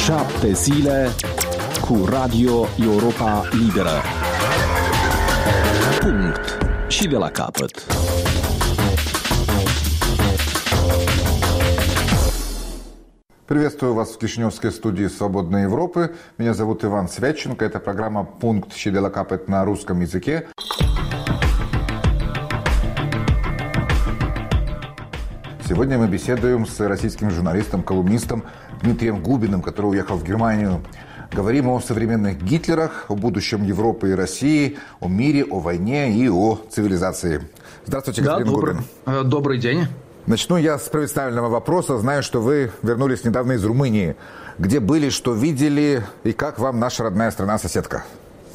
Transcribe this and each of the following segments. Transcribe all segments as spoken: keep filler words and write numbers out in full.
Șapte zile cu Radio Europa Liberă. Punct și de la capăt. Приветствую вас в Кишиневской студии «Свободной Европы». Меня зовут Иван Свяченко. Это программа «Пункт și de la capăt» на русском языке. Сегодня мы беседуем с российским журналистом, колумнистом Дмитрием Губиным, который уехал в Германию. Говорим о современных Гитлерах, о будущем Европы и России, о мире, о войне и о цивилизации. Здравствуйте, господин да, добрый, Губин. Добрый день. Начну я с представительного вопроса. Знаю, что вы вернулись недавно из Румынии. Где были, что видели и как вам наша родная страна-соседка?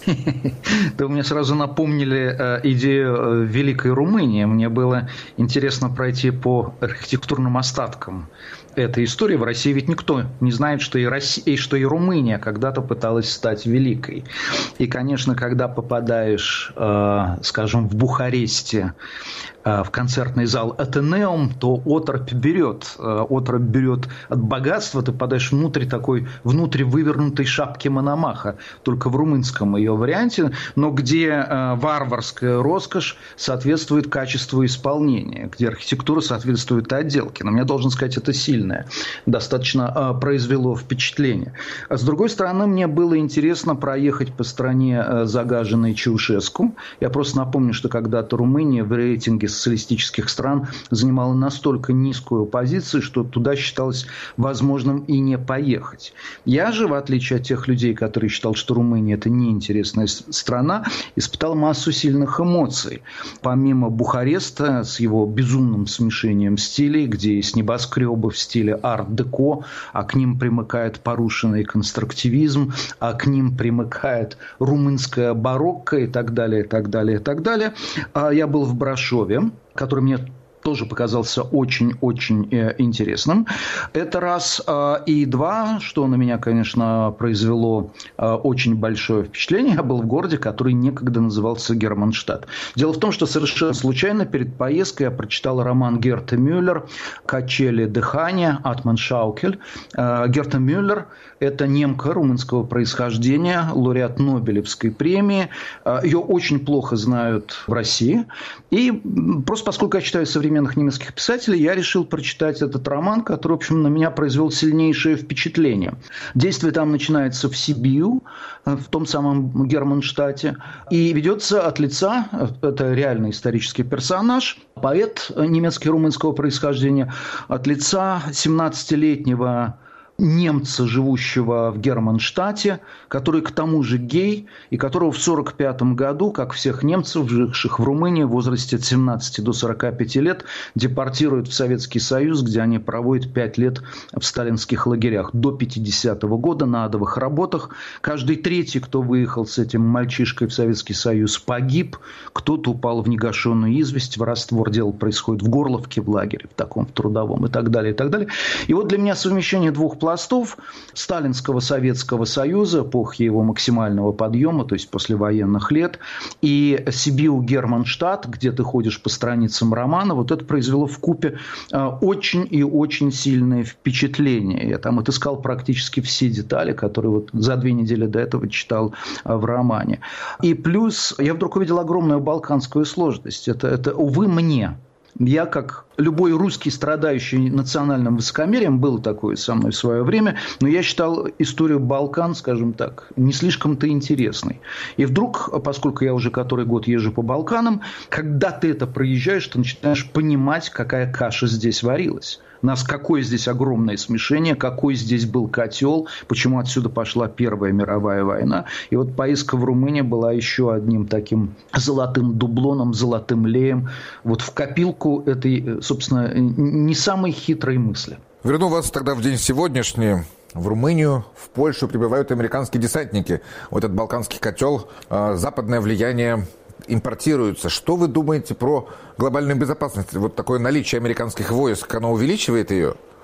Да, вы мне сразу напомнили э, идею Великой Румынии. Мне было интересно пройти по архитектурным остаткам этой истории. В России ведь никто не знает, что и, Россия, что и Румыния когда-то пыталась стать великой. И, конечно, когда попадаешь, э, скажем, в Бухаресте, э, в концертный зал Атенеум, то оторопь берет. Э, оторопь берет от богатства. Ты попадаешь внутрь такой, внутрь вывернутой шапки Мономаха. Только в румынском ее варианте, но где э, варварская роскошь соответствует качеству исполнения, где архитектура соответствует отделке. Но я должен сказать, это сильное достаточно э, произвело впечатление. А с другой стороны, мне было интересно проехать по стране, э, загаженной Чаушеску. Я просто напомню, что когда-то Румыния в рейтинге социалистических стран занимала настолько низкую позицию, что туда считалось возможным и не поехать. Я же, в отличие от тех людей, которые считали, что Румыния – это неинтересная страна, испытал массу сильных эмоций. Помимо Бухареста с его безумным смешением стилей, где есть небоскребы в стиле арт-деко, а к ним примыкает порушенный конструктивизм, а к ним примыкает румынская барокко и так далее, и так далее, и так далее. Я был в Брашове, который мне тоже показался очень-очень э, интересным. Это раз. Э, и два, что на меня, конечно, произвело э, очень большое впечатление. Я был в городе, который некогда назывался Германштадт. Дело в том, что совершенно случайно перед поездкой я прочитал роман Герты Мюллер «Качели дыхания», «Атман Шаукель». Э, Герта Мюллер – это немка румынского происхождения, лауреат Нобелевской премии. Э, ее очень плохо знают в России. И просто поскольку я читаю современные немецких писателей, я решил прочитать этот роман, который, в общем, на меня произвел сильнейшее впечатление. Действие там начинается в Сибию, в том самом Германштадте, и ведется от лица, это реальный исторический персонаж, поэт немецкий румынского происхождения, от лица семнадцатилетнего немца, живущего в Германштадте, который к тому же гей, и которого в сорок пятом году, как всех немцев, живших в Румынии в возрасте от семнадцати до сорока пяти лет, депортируют в Советский Союз, где они проводят пять лет в сталинских лагерях. До пятидесятого года на адовых работах. Каждый третий, кто выехал с этим мальчишкой в Советский Союз, погиб. Кто-то упал в негашенную известь, воровство. Дело происходит в Горловке, в лагере, в таком в трудовом и так далее, и так далее. И вот для меня совмещение двух пластов Сталинского Советского Союза, эпохи его максимального подъема, то есть послевоенных лет, и Сибиу-Германштадт, где ты ходишь по страницам романа, вот это произвело вкупе очень и очень сильное впечатление. Я там отыскал практически все детали, которые вот за две недели до этого читал в романе. И плюс я вдруг увидел огромную балканскую сложность. Это, это увы, мне. Я, как любой русский, страдающий национальным высокомерием, было такое со мной в свое время, но я считал историю Балкан, скажем так, не слишком-то интересной. И вдруг, поскольку я уже который год езжу по Балканам, когда ты это проезжаешь, ты начинаешь понимать, какая каша здесь варилась. У нас какое здесь огромное смешение, какой здесь был котел, почему отсюда пошла Первая мировая война. И вот поездка в Румынию была еще одним таким золотым дублоном, золотым леем вот в копилку этой, собственно, не самой хитрой мысли. Верну вас тогда в день сегодняшний. В Румынию, в Польшу прибывают американские десантники. Вот этот балканский котел, западное влияние импортируется. Что вы думаете про глобальную безопасность? Вот такое наличие американских войск, оно увеличивает ее?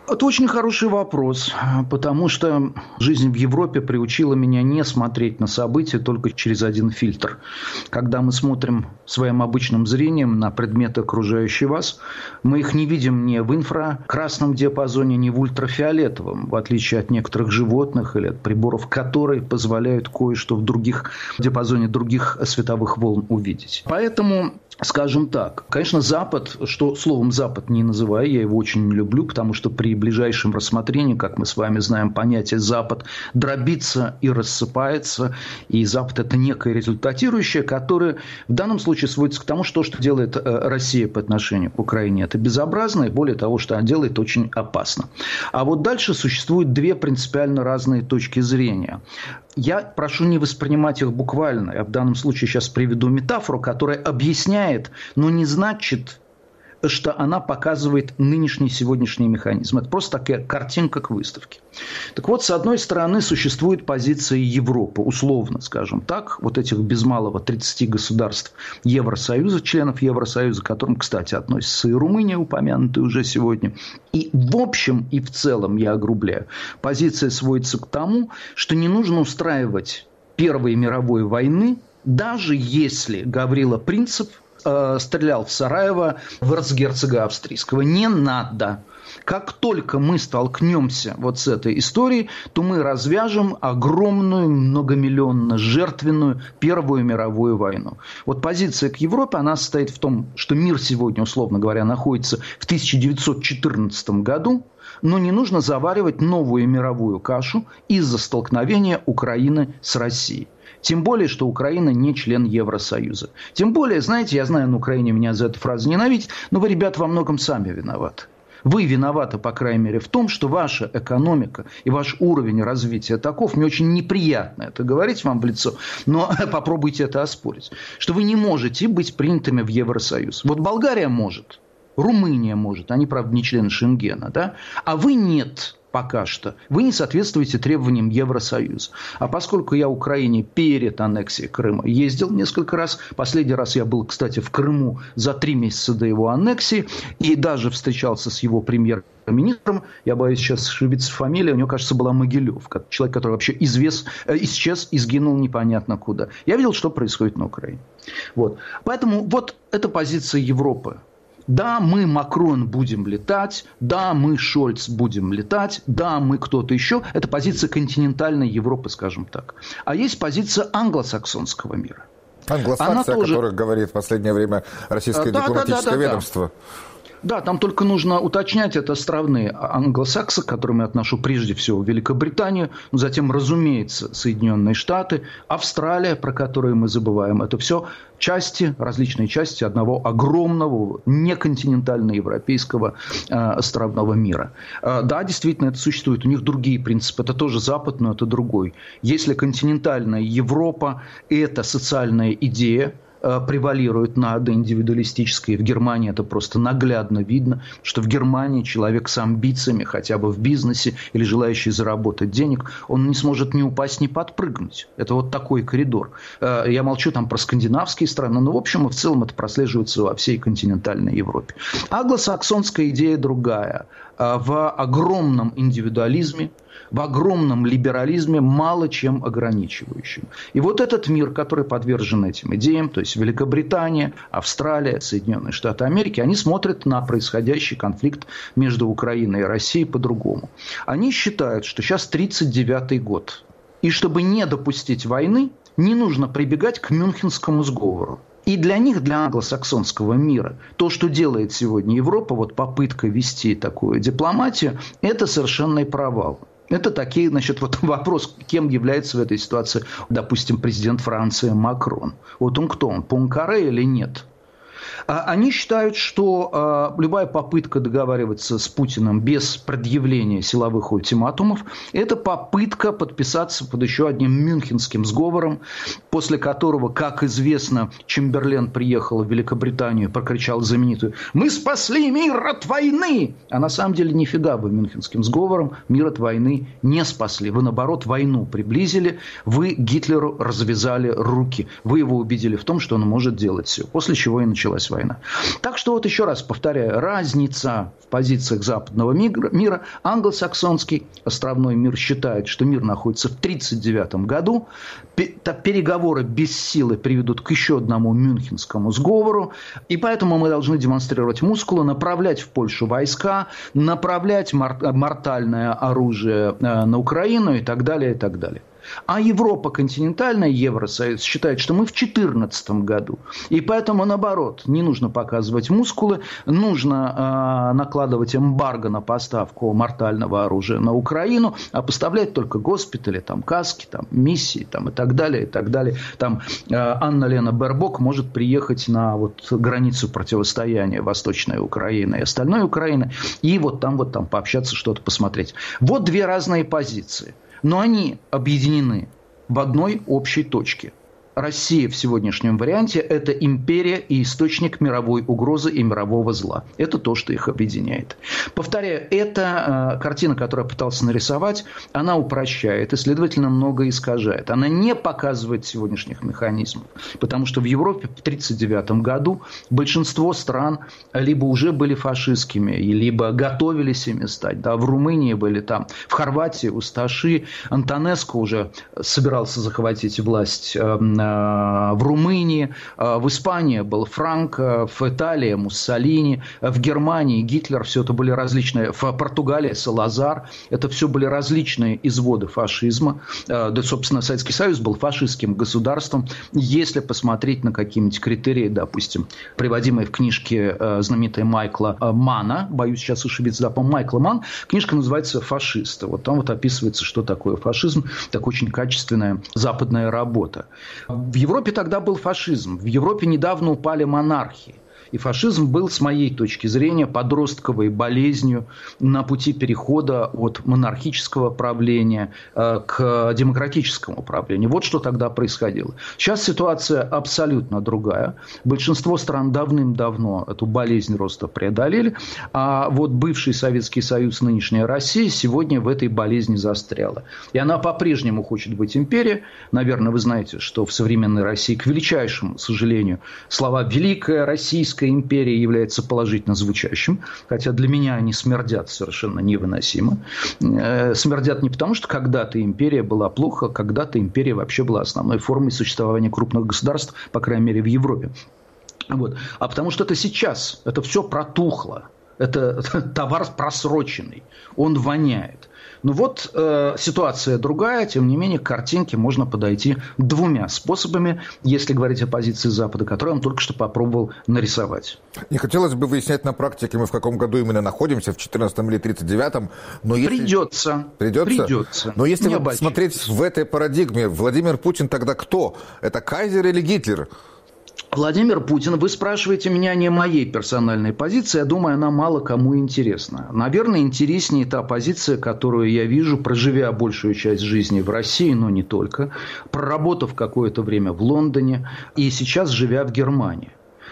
Это очень хороший вопрос, потому что жизнь в Европе приучила меня не смотреть на события только через один фильтр. Когда мы смотрим своим обычным зрением на предметы, окружающие вас, мы их не видим ни в инфракрасном диапазоне, ни в ультрафиолетовом, в отличие от некоторых животных или от приборов, которые позволяют кое-что в других в диапазоне других световых волн увидеть. Поэтому, скажем так, конечно, Запад, что словом Запад не называю, я его очень не люблю, потому что при ближайшем рассмотрении, как мы с вами знаем, понятие Запад дробится и рассыпается, и Запад – это некое результатирующее, которое в данном случае сводится к тому, что, что делает Россия по отношению к Украине. Это безобразно, и более того, что она делает, очень опасно. А вот дальше существуют две принципиально разные точки зрения. Я прошу не воспринимать их буквально. Я в данном случае сейчас приведу метафору, которая объясняет, но не значит, что она показывает нынешний сегодняшний механизм. Это просто такая картинка к выставке. Так вот, с одной стороны, существует позиция Европы, условно, скажем так, вот этих без малого тридцати государств Евросоюза, членов Евросоюза, к которым, кстати, относится и Румыния, упомянутая уже сегодня. И в общем и в целом, я огрубляю, позиция сводится к тому, что не нужно устраивать Первой мировой войны, даже если Гаврила Принцип стрелял в Сараево в эрцгерцога австрийского. Не надо. Как только мы столкнемся вот с этой историей, то мы развяжем огромную, многомиллионно жертвенную Первую мировую войну. Вот позиция к Европе, она состоит в том, что мир сегодня, условно говоря, находится в тысяча девятьсот четырнадцатом году, но не нужно заваривать новую мировую кашу из-за столкновения Украины с Россией. Тем более, что Украина не член Евросоюза. Тем более, знаете, я знаю, на Украине меня за эту фразу ненавидят, но вы, ребята, во многом сами виноваты. Вы виноваты, по крайней мере, в том, что ваша экономика и ваш уровень развития таков, мне очень неприятно это говорить вам в лицо, но попробуйте это оспорить, что вы не можете быть принятыми в Евросоюз. Вот Болгария может, Румыния может, они, правда, не члены Шенгена, да, а вы нет. Пока что. Вы не соответствуете требованиям Евросоюза. А поскольку я в Украине перед аннексией Крыма ездил несколько раз, последний раз я был, кстати, в Крыму за три месяца до его аннексии, и даже встречался с его премьер-министром, я боюсь сейчас ошибиться в фамилии, у него, кажется, была Могилев, человек, который вообще извес, исчез и сгинул непонятно куда. Я видел, что происходит на Украине. Вот. Поэтому вот это позиция Европы. Да, мы Макрон будем летать, да, мы Шольц будем летать, да, мы кто-то еще. Это позиция континентальной Европы, скажем так. А есть позиция англосаксонского мира. Англосаксы, тоже... о которых говорит в последнее время российское да, дипломатическое да, да, да, ведомство. Да. Да, там только нужно уточнять, это островные англосаксы, к которым я отношу прежде всего Великобританию, затем, разумеется, Соединенные Штаты, Австралия, про которую мы забываем. Это все части, различные части одного огромного неконтинентально-европейского э, островного мира. Э, да, действительно, это существует. У них другие принципы. Это тоже Запад, но это другой. Если континентальная Европа – это социальная идея, превалирует над индивидуалистической. В Германии это просто наглядно видно, что в Германии человек с амбициями, хотя бы в бизнесе или желающий заработать денег, он не сможет ни упасть, ни подпрыгнуть. Это вот такой коридор. Я молчу там про скандинавские страны, но в общем и в целом это прослеживается во всей континентальной Европе. Англосаксонская идея другая. В огромном индивидуализме, в огромном либерализме, мало чем ограничивающим. И вот этот мир, который подвержен этим идеям, то есть Великобритания, Австралия, Соединенные Штаты Америки, они смотрят на происходящий конфликт между Украиной и Россией по-другому. Они считают, что сейчас тридцать девятый год. И чтобы не допустить войны, не нужно прибегать к Мюнхенскому сговору. И для них, для англосаксонского мира, то, что делает сегодня Европа, вот попытка вести такую дипломатию, это совершенный провал. Это такие, значит, вот вопрос, кем является в этой ситуации, допустим, президент Франции Макрон. Вот он кто? Он Пуанкаре или нет? Они считают, что любая попытка договариваться с Путиным без предъявления силовых ультиматумов – это попытка подписаться под еще одним мюнхенским сговором, после которого, как известно, Чемберлен приехал в Великобританию и прокричал знаменитую «Мы спасли мир от войны!» А на самом деле нифига вы мюнхенским сговором мир от войны не спасли. Вы, наоборот, войну приблизили, вы Гитлеру развязали руки. Вы его убедили в том, что он может делать все. После чего и началась началась война. Так что вот еще раз повторяю, разница в позициях западного мира, мира. Англосаксонский островной мир считает, что мир находится в тысяча девятьсот тридцать девятом году. Переговоры без силы приведут к еще одному Мюнхенскому сговору. И поэтому мы должны демонстрировать мускулы, направлять в Польшу войска, направлять мортальное оружие на Украину и так далее, и так далее. А Европа континентальная, Евросоюз, считает, что мы в две тысячи четырнадцатом году. И поэтому, наоборот, не нужно показывать мускулы, нужно э, накладывать эмбарго на поставку мортального оружия на Украину, а поставлять только госпитали, там, каски, там, миссии там, и так далее. И так далее. Там э, Анна-Лена Бербок может приехать на вот, границу противостояния Восточной Украины и остальной Украины и вот там, вот там пообщаться, что-то посмотреть. Вот две разные позиции. Но они объединены в одной общей точке. Россия в сегодняшнем варианте – это империя и источник мировой угрозы и мирового зла. Это то, что их объединяет. Повторяю, эта э, картина, которую я пытался нарисовать, она упрощает и, следовательно, много искажает. Она не показывает сегодняшних механизмов. Потому что в Европе в тысяча девятьсот тридцать девятом году большинство стран либо уже были фашистскими, либо готовились ими стать. Да, в Румынии были там, в Хорватии Усташи, Антонеску уже собирался захватить власть э, в Румынии, в Испании был Франко, в Италии Муссолини, в Германии Гитлер, все это были различные, в Португалии Салазар, это все были различные изводы фашизма, да, собственно, Советский Союз был фашистским государством, если посмотреть на какие-нибудь критерии, допустим, приводимые в книжке знаменитой Майкла Манна, боюсь сейчас ошибиться, да, по-моему, Майкла Манн, книжка называется «Фашисты», вот там вот описывается, что такое фашизм, так очень качественная западная работа. В Европе тогда был фашизм. В Европе недавно упали монархии. И фашизм был, с моей точки зрения, подростковой болезнью на пути перехода от монархического правления к демократическому правлению. Вот что тогда происходило. Сейчас ситуация абсолютно другая. Большинство стран давным-давно эту болезнь роста преодолели. А вот бывший Советский Союз, нынешняя Россия, сегодня в этой болезни застряла. И она по-прежнему хочет быть империей. Наверное, вы знаете, что в современной России, к величайшему сожалению, слова «Великая Российская империя» является положительно звучащим, хотя для меня они смердят совершенно невыносимо. Смердят не потому, что когда-то империя была плохо, когда-то империя вообще была основной формой существования крупных государств, по крайней мере, в Европе. Вот. А потому что это сейчас, это все протухло, это товар просроченный, он воняет. Ну вот э, ситуация другая, тем не менее к картинке можно подойти двумя способами, если говорить о позиции Запада, которую я вам только что попробовал нарисовать. Не хотелось бы выяснять на практике, мы в каком году именно находимся, в четырнадцатом или тридцать девятом. Но если... Придется. Придется? Придется. Но если не вот смотреть в этой парадигме, Владимир Путин тогда кто? Это кайзер или Гитлер? Владимир Путин, вы спрашиваете меня не о моей персональной позиции, я думаю, она мало кому интересна. Наверное, интереснее та позиция, которую я вижу, проживя большую часть жизни в России, но не только, проработав какое-то время в Лондоне и сейчас живя в Германии.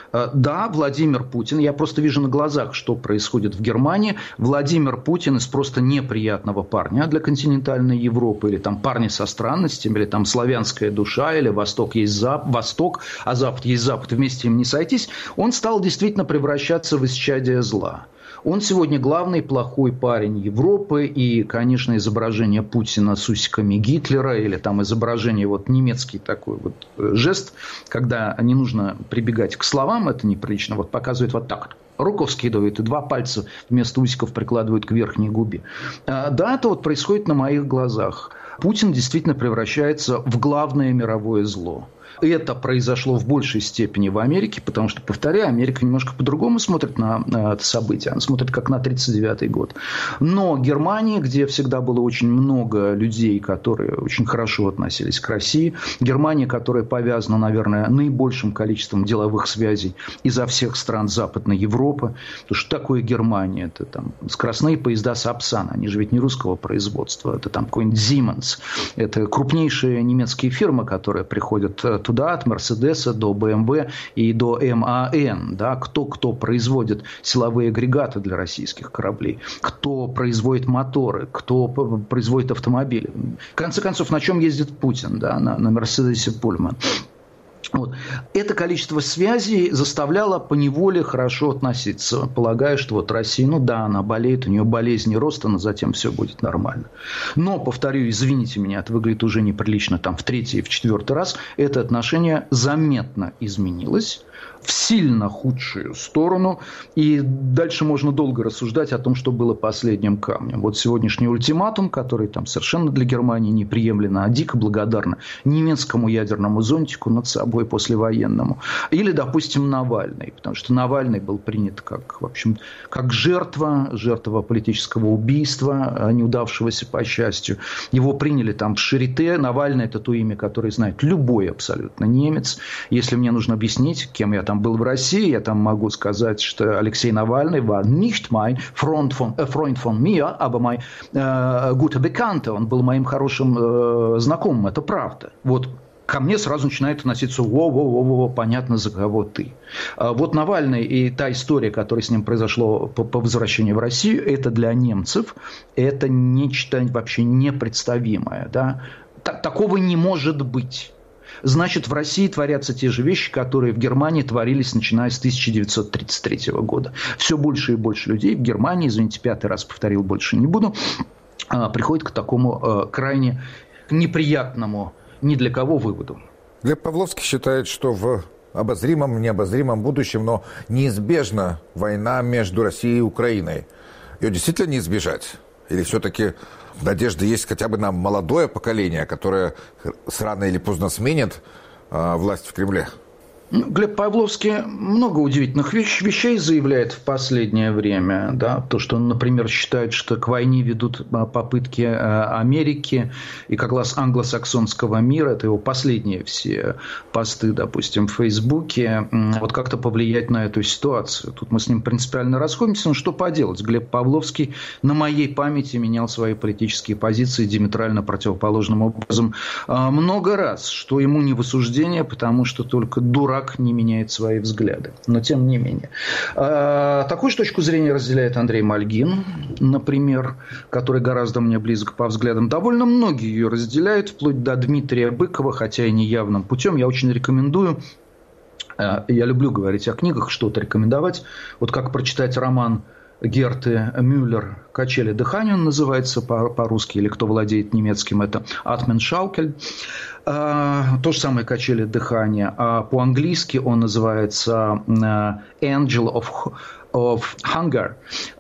Да, Владимир Путин, я просто вижу на глазах, что происходит в Германии. Владимир Путин из просто неприятного парня для континентальной Европы, или там парни со странностями, или там славянская душа, или Восток есть Зап- Восток, а Запад есть Запад, вместе им не сойтись, он стал действительно превращаться в исчадие зла. Он сегодня главный плохой парень Европы, и, конечно, изображение Путина с усиками Гитлера, или там изображение, вот немецкий такой вот жест, когда не нужно прибегать к словам, это неприлично, вот показывает вот так вот. Руку вскидывают и два пальца вместо усиков прикладывают к верхней губе. Да, это вот происходит на моих глазах. Путин действительно превращается в главное мировое зло. Это произошло в большей степени в Америке, потому что, повторяю, Америка немножко по-другому смотрит на это событие. Она смотрит как на тридцать девятый год. Но Германия, где всегда было очень много людей, которые очень хорошо относились к России, Германия, которая повязана, наверное, наибольшим количеством деловых связей изо всех стран Западной Европы. Потому что такое Германия? Это там скоростные поезда Сапсан, они же ведь не русского производства. Это там какой-нибудь Siemens. Это крупнейшие немецкие фирмы, которые приходят туда. Туда, от Мерседеса до бэ эм вэ и до эм а эн. Да, кто, кто производит силовые агрегаты для российских кораблей, кто производит моторы, кто производит автомобили. В конце концов, на чем ездит Путин? Да, на, на Мерседесе Пульман. Вот. Это количество связей заставляло поневоле хорошо относиться, полагая, что вот Россия, ну да, она болеет, у нее болезнь роста, но затем все будет нормально. Но, повторю, извините меня, это выглядит уже неприлично там в третий и в четвертый раз, это отношение заметно изменилось в сильно худшую сторону. И дальше можно долго рассуждать о том, что было последним камнем. Вот сегодняшний ультиматум, который там совершенно для Германии неприемлемо, а дико благодарна немецкому ядерному зонтику над собой послевоенному. Или, допустим, Навальный. Потому что Навальный был принят как, в общем, как жертва, жертва политического убийства, неудавшегося по счастью. Его приняли там в Шарите. Навальный – это то имя, которое знает любой абсолютно немец. Если мне нужно объяснить, кем я там был в России, я там могу сказать, что Алексей Навальный war nicht mein Freund von, äh, Freund von mir, aber mein äh, guter Bekannter. Он был моим хорошим äh, знакомым, это правда. Вот ко мне сразу начинает относиться: во-во-во-во, понятно, за кого ты. А вот Навальный и та история, которая с ним произошла по, по возвращению в Россию, это для немцев, это нечто вообще непредставимое. Да? Так, такого не может быть. Значит, в России творятся те же вещи, которые в Германии творились, начиная с тысяча девятьсот тридцать третьего года. Все больше и больше людей в Германии, извините, пятый раз повторил, больше не буду, приходит к такому крайне неприятному ни для кого выводу. Глеб Павловский считает, что в обозримом, необозримом будущем, но неизбежна война между Россией и Украиной. Ее действительно не избежать? Или все-таки надежда есть хотя бы на молодое поколение, которое рано или поздно сменит э, власть в Кремле? Глеб Павловский много удивительных вещ- вещей заявляет в последнее время. Да? То, что он, например, считает, что к войне ведут попытки Америки и как раз англосаксонского мира. Это его последние все посты, допустим, в Фейсбуке. Вот как-то повлиять на эту ситуацию. Тут мы с ним принципиально расходимся. Но что поделать? Глеб Павловский на моей памяти менял свои политические позиции диаметрально противоположным образом много раз. Что ему не в осуждение, потому что только дурак не меняет свои взгляды. Но тем не менее. Такую же точку зрения разделяет Андрей Мальгин, например, который гораздо мне близок по взглядам. Довольно многие ее разделяют, вплоть до Дмитрия Быкова, хотя и не явным путем. Я очень рекомендую. Я люблю говорить о книгах, что-то рекомендовать. Вот как прочитать роман Герты Мюллер «Качели дыхания» он называется по-русски, или кто владеет немецким, это «Atmen Schaukel». То же самое «Качели дыхания», а по-английски он называется «Angel of, of Hunger»,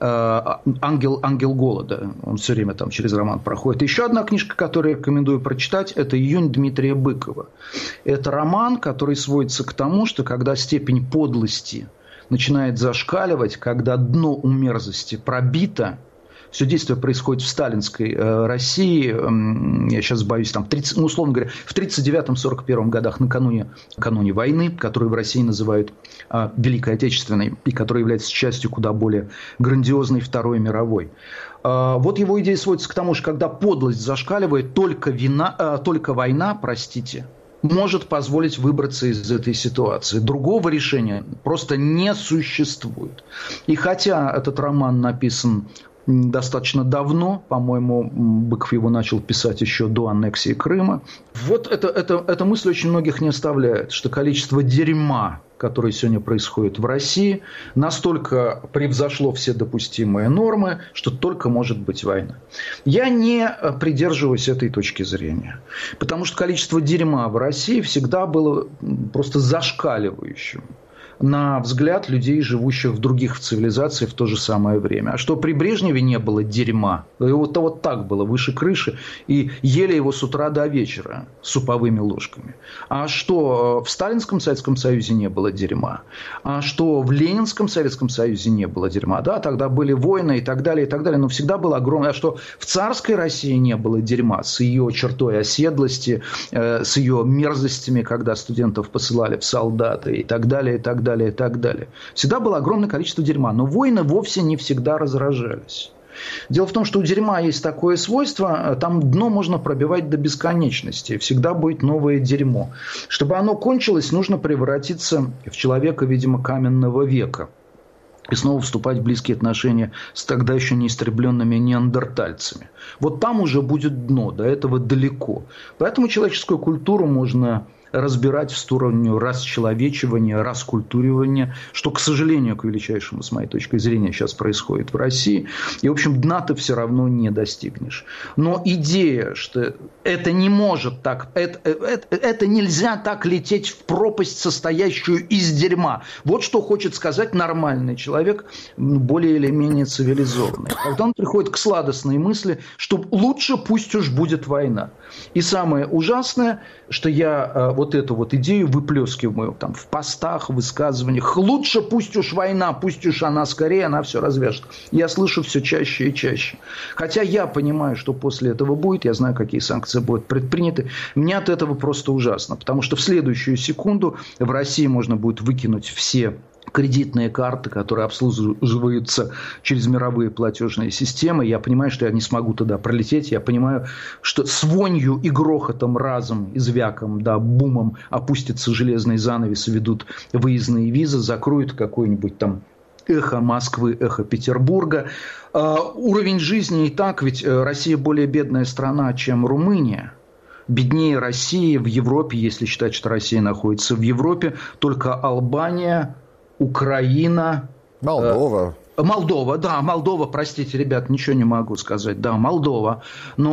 ангел, ангел голода. Он все время там через роман проходит. Еще одна книжка, которую я рекомендую прочитать, это «Июнь» Дмитрия Быкова. Это роман, который сводится к тому, что когда степень подлости начинает зашкаливать, когда дно у мерзости пробито. Все действие происходит в сталинской э, России. Э, я сейчас боюсь, там, тридцать, ну, условно говоря, в тридцать девятом — сорок первом годах, накануне, накануне войны, которую в России называют э, Великой Отечественной, и которая является частью куда более грандиозной Второй мировой. Э, вот его идея сводится к тому, что когда подлость зашкаливает, только, вина, э, только война, простите, может позволить выбраться из этой ситуации. Другого решения просто не существует. И хотя этот роман написан достаточно давно, по-моему, Быков его начал писать еще до аннексии Крыма, вот это, это, эта мысль очень многих не оставляет, что количество дерьма, которое сегодня происходит в России, настолько превзошло все допустимые нормы, что только может быть война. Я не придерживаюсь этой точки зрения, потому что количество дерьма в России всегда было просто зашкаливающим на взгляд людей, живущих в других цивилизациях в то же самое время. А что при Брежневе не было дерьма, вот, вот так было, выше крыши, и ели его с утра до вечера суповыми ложками. А что в Сталинском Советском Союзе не было дерьма? А что в Ленинском Советском Союзе не было дерьма? Да, тогда были войны и так далее, и так далее, но всегда было огромное. А что в царской России не было дерьма с ее чертой оседлости, э, с ее мерзостями, когда студентов посылали в солдаты и так далее, и так далее. И так далее. Всегда было огромное количество дерьма, но войны вовсе не всегда разражались. Дело в том, что у дерьма есть такое свойство, там дно можно пробивать до бесконечности, всегда будет новое дерьмо. Чтобы оно кончилось, нужно превратиться в человека, видимо, каменного века и снова вступать в близкие отношения с тогда еще неистребленными неандертальцами. Вот там уже будет дно, до этого далеко. Поэтому человеческую культуру можно разбирать в сторону расчеловечивания, раскультуривания, что, к сожалению, к величайшему, с моей точки зрения, сейчас происходит в России. И, в общем, дна ты все равно не достигнешь. Но идея, что это не может так, это, это, это нельзя так лететь в пропасть, состоящую из дерьма. Вот что хочет сказать нормальный человек, более или менее цивилизованный. Когда он приходит к сладостной мысли, что лучше пусть уж будет война. И самое ужасное, что я вот эту вот идею выплескиваю там, в постах, в высказываниях. Лучше пусть уж война, пусть уж она скорее, она все развяжет. Я слышу все чаще и чаще. Хотя я понимаю, что после этого будет, я знаю, какие санкции будут предприняты. Мне от этого просто ужасно, потому что в следующую секунду в России можно будет выкинуть все кредитные карты, которые обслуживаются через мировые платежные системы. Я понимаю, что я не смогу туда пролететь. Я понимаю, что с вонью и грохотом разом, и звяком, да, бумом опустятся железные занавесы, ведут выездные визы, закроют какой-нибудь там эхо Москвы, эхо Петербурга. Uh, уровень жизни и так, ведь Россия более бедная страна, чем Румыния. Беднее России в Европе, если считать, что Россия находится в Европе, только Албания, Украина, Молдова. Э, Молдова, да, Молдова, простите, ребят, ничего не могу сказать, да, Молдова,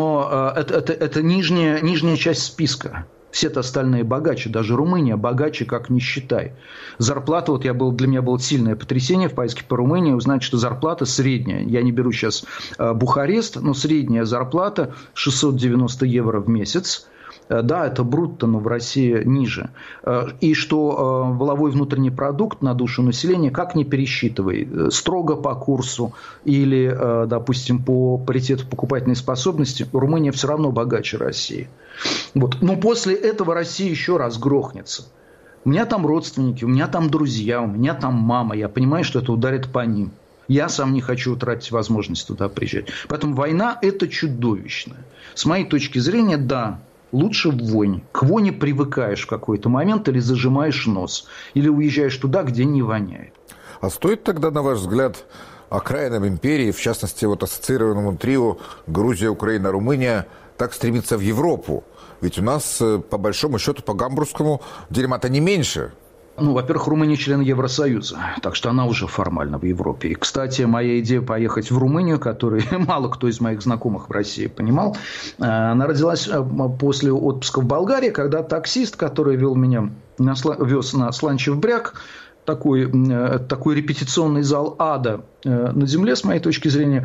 но э, это, это, это нижняя, нижняя часть списка. Все-то остальные богаче, даже Румыния богаче, как ни считай. Зарплата, вот я был, для меня было сильное потрясение в поездке по Румынии, узнать, что зарплата средняя, я не беру сейчас э, Бухарест, но средняя зарплата шестьсот девяносто евро в месяц. Да, это брутто, но в России ниже. И что валовой внутренний продукт на душу населения, как ни пересчитывай, строго по курсу или, допустим, по паритету покупательной способности, Румыния все равно богаче России. Вот. Но после этого Россия еще раз грохнется. У меня там родственники, у меня там друзья, у меня там мама. Я понимаю, что это ударит по ним. Я сам не хочу утратить возможность туда приезжать. Поэтому война – это чудовищно. С моей точки зрения, да, лучше вонь. К воне привыкаешь в какой-то момент или зажимаешь нос. Или уезжаешь туда, где не воняет. А стоит тогда, на ваш взгляд, окраинам империи, в частности, вот ассоциированному трио Грузия, Украина, Румыния, так стремиться в Европу? Ведь у нас, по большому счету, по гамбургскому дерьма-то не меньше. Ну, во-первых, Румыния член Евросоюза, так что она уже формально в Европе. И, кстати, моя идея поехать в Румынию, которую мало кто из моих знакомых в России понимал, она родилась после отпуска в Болгарии, когда таксист, который вел меня, на, вез на Сланчев бряг, такой, такой репетиционный зал ада на земле, с моей точки зрения.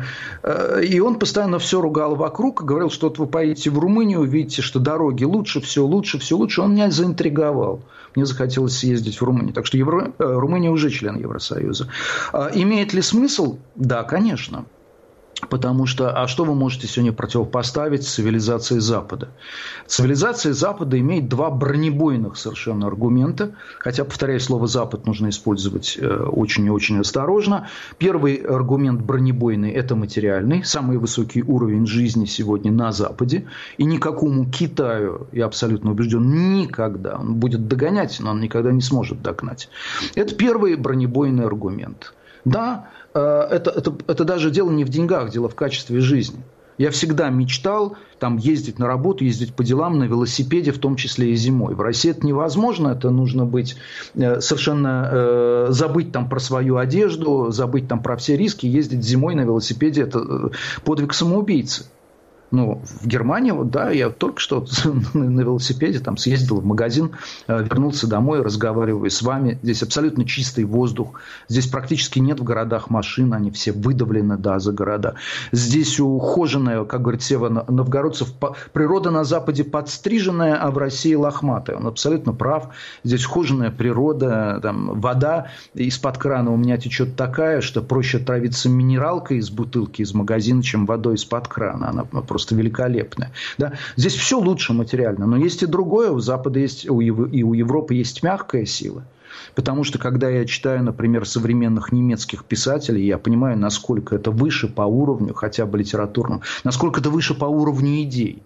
И он постоянно все ругал вокруг, говорил, что вот вы поедете в Румынию, увидите, что дороги лучше, все лучше, все лучше. Он меня заинтриговал. Мне захотелось съездить в Румынию. Так что Евро... Румыния уже член Евросоюза. Имеет ли смысл? Да, конечно. Потому что, а что вы можете сегодня противопоставить цивилизации Запада? Цивилизация Запада имеет два бронебойных совершенно аргумента, хотя, повторяю, слово «Запад» нужно использовать очень и очень осторожно. Первый аргумент бронебойный – это материальный, самый высокий уровень жизни сегодня на Западе, и никакому Китаю, я абсолютно убежден, никогда, он будет догонять, но он никогда не сможет догнать. Это первый бронебойный аргумент. Да, это, это, это даже дело не в деньгах, дело в качестве жизни. Я всегда мечтал там, ездить на работу, ездить по делам на велосипеде, в том числе и зимой. В России это невозможно, это нужно быть совершенно э, забыть там про свою одежду, забыть там про все риски, ездить зимой на велосипеде – это подвиг самоубийцы. Ну, в Германии, вот, да, я только что на велосипеде там съездил в магазин, вернулся домой, разговариваю с вами. Здесь абсолютно чистый воздух. Здесь практически нет в городах машин, они все выдавлены, да, за города. Здесь ухоженная, как говорит Сева Новгородцев, природа на Западе подстриженная, а в России лохматая. Он абсолютно прав. Здесь ухоженная природа, там, вода из-под крана у меня течет такая, что проще отравиться минералкой из бутылки, из магазина, чем водой из-под крана. Она просто великолепная. Да? Здесь все лучше материально, но есть и другое. У Запада есть, и у Европы есть мягкая сила. Потому что, когда я читаю, например, современных немецких писателей, я понимаю, насколько это выше по уровню, хотя бы литературному, насколько это выше по уровню идей.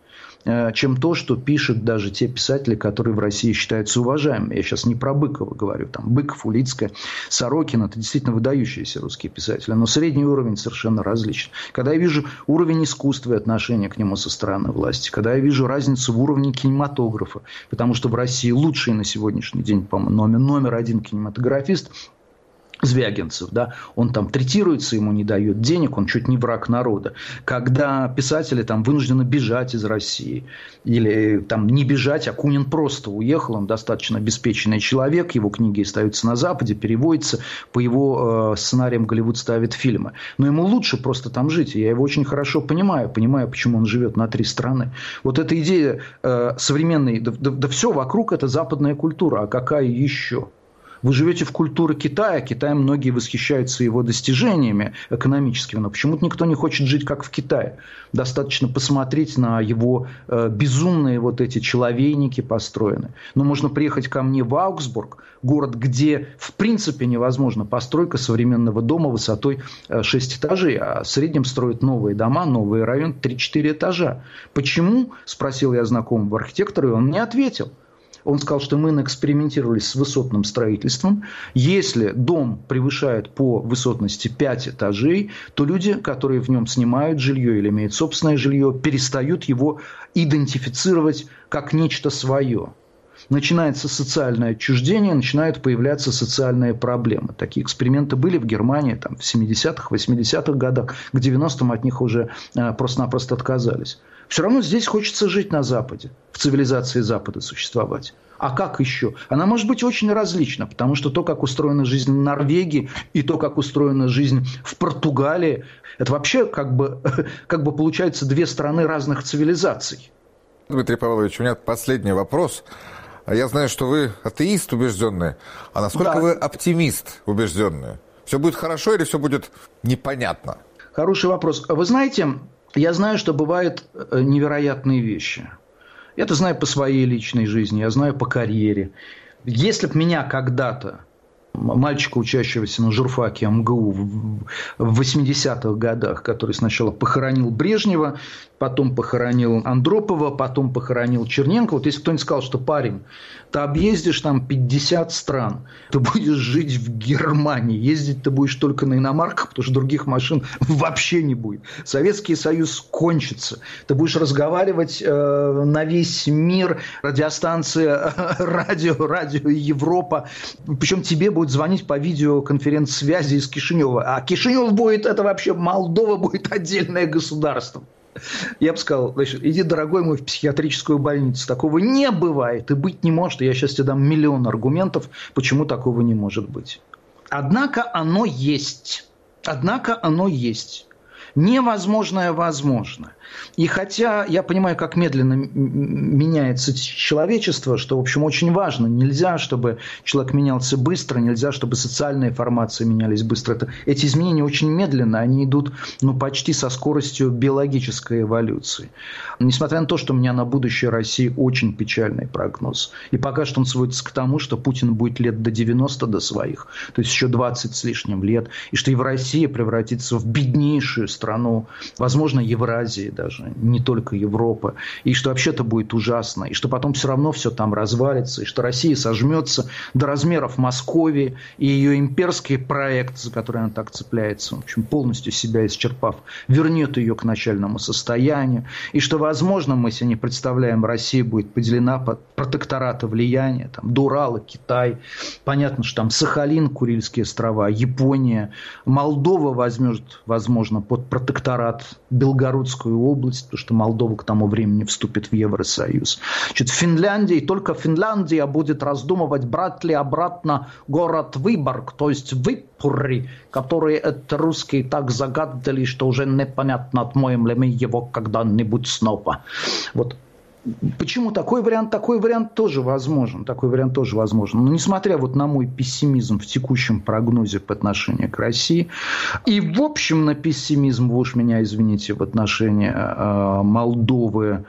чем то, что пишут даже те писатели, которые в России считаются уважаемыми. Я сейчас не про Быкова говорю. Там Быков, Улицкая, Сорокин – это действительно выдающиеся русские писатели. Но средний уровень совершенно различен. Когда я вижу уровень искусства и отношения к нему со стороны власти, когда я вижу разницу в уровне кинематографа, потому что в России лучший на сегодняшний день, по-моему, номер, номер один кинематографист – Звягинцев, да, он там третируется, ему не дает денег, он чуть не враг народа. Когда писатели там вынуждены бежать из России, или там не бежать, Акунин просто уехал, он достаточно обеспеченный человек, его книги остаются на Западе, переводятся, по его э, сценариям Голливуд ставит фильмы. Но ему лучше просто там жить, и я его очень хорошо понимаю, понимаю, почему он живет на три страны. Вот эта идея э, современной, да, да, да все вокруг это западная культура, а какая еще? Вы живете в культуре Китая. Китай многие восхищаются его достижениями экономическими, но почему-то никто не хочет жить как в Китае. Достаточно посмотреть на его э, безумные вот эти человейники построены. Но можно приехать ко мне в Аугсбург, город, где в принципе невозможна постройка современного дома высотой э, шесть этажей, а в среднем строят новые дома, новые районы три-четыре этажа. Почему? Спросил я знакомого архитектора, и он мне ответил. Он сказал, что мы наэкспериментировали с высотным строительством. Если дом превышает по высотности пять этажей, то люди, которые в нем снимают жилье или имеют собственное жилье, перестают его идентифицировать как нечто свое. Начинается социальное отчуждение, начинают появляться социальные проблемы. Такие эксперименты были в Германии там, в семидесятых, восьмидесятых годах. К девяностым от них уже э, просто-напросто отказались. Все равно здесь хочется жить на Западе, в цивилизации Запада существовать. А как еще? Она может быть очень различна, потому что то, как устроена жизнь в Норвегии, и то, как устроена жизнь в Португалии, это вообще как бы, как бы получается две страны разных цивилизаций. Дмитрий Павлович, у меня последний вопрос. Я знаю, что вы атеист убежденный, а насколько да. вы оптимист убежденный? Все будет хорошо или все будет непонятно? Хороший вопрос. Вы знаете, я знаю, что бывают невероятные вещи. Я это знаю по своей личной жизни, я знаю по карьере. Если бы меня когда-то, мальчика, учащегося на журфаке МГУ в восьмидесятых годах, который сначала похоронил Брежнева, потом похоронил Андропова, потом похоронил Черненко. Вот если кто-нибудь сказал, что парень, ты объездишь там пятьдесят стран, ты будешь жить в Германии, ездить ты будешь только на иномарках, потому что других машин вообще не будет. Советский Союз кончится. Ты будешь разговаривать э, на весь мир, радиостанция, радио, радио Европа. Причем тебе будет звонить по видеоконференц-связи из Кишинева. А Кишинев будет, это вообще Молдова будет отдельное государство. Я бы сказал, значит, иди, дорогой мой, в психиатрическую больницу. Такого не бывает и быть не может. Я сейчас тебе дам миллион аргументов, почему такого не может быть. Однако оно есть. Однако оно есть. Невозможное возможно. И хотя я понимаю, как медленно меняется человечество, что, в общем, очень важно. Нельзя, чтобы человек менялся быстро, нельзя, чтобы социальные формации менялись быстро. Это, эти изменения очень медленно, они идут ну, почти со скоростью биологической эволюции. Несмотря на то, что у меня на будущее России очень печальный прогноз. И пока что он сводится к тому, что Путин будет лет до девяноста до своих, то есть еще двадцать с лишним лет, и что и в России превратится в беднейшую страну, возможно, Евразии даже, не только Европа, и что вообще-то будет ужасно, и что потом все равно все там развалится, и что Россия сожмется до размеров Московии, и ее имперский проект, за который она так цепляется, в общем, полностью себя исчерпав, вернет ее к начальному состоянию, и что, возможно, мы себе не представляем, Россия будет поделена под протектораты влияния, там, до Урала, Китай, понятно, что там Сахалин, Курильские острова, Япония, Молдова возьмет, возможно, под протекторат Белгородскую область, потому что Молдова к тому времени вступит в Евросоюз. Значит, в Финляндии, только Финляндия будет раздумывать, брать ли обратно город Выборг, то есть Випури, который это русские так загадали, что уже непонятно, отмоем ли мы его когда-нибудь снова. Вот. Почему такой вариант? Такой вариант тоже возможен. Такой вариант тоже возможен. Но несмотря вот на мой пессимизм в текущем прогнозе по отношению к России и в общем на пессимизм, вы уж меня извините, в отношении э, Молдовы,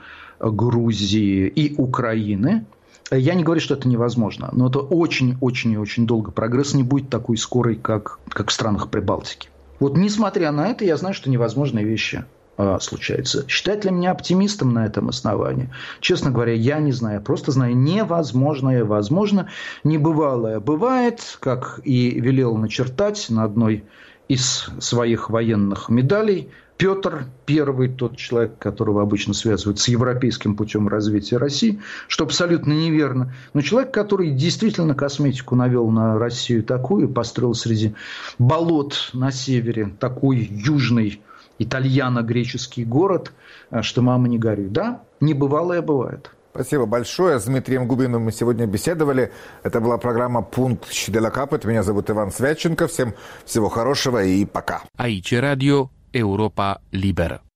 Грузии и Украины, я не говорю, что это невозможно. Но это очень-очень и очень долго. Прогресс не будет такой скорый, как, как в странах Прибалтики. Вот несмотря на это, я знаю, что невозможные вещи э, случается. Считать ли меня оптимистом на этом основании? Честно говоря, я не знаю. Я просто знаю, невозможное возможно, небывалое бывает, как и велел начертать на одной из своих военных медалей Петр Первый, тот человек, которого обычно связывают с европейским путем развития России, что абсолютно неверно. Но человек, который действительно косметику навел на Россию такую, построил среди болот на севере такой южный итальяно-греческий город, что мама не горюй. Да, небывалое бывает. Спасибо большое. С Дмитрием Губиным мы сегодня беседовали. Это была программа «Пункт Щеделя Капет». Меня зовут Иван Святченко. Всем всего хорошего и пока. Aici Radio Europa Liberă.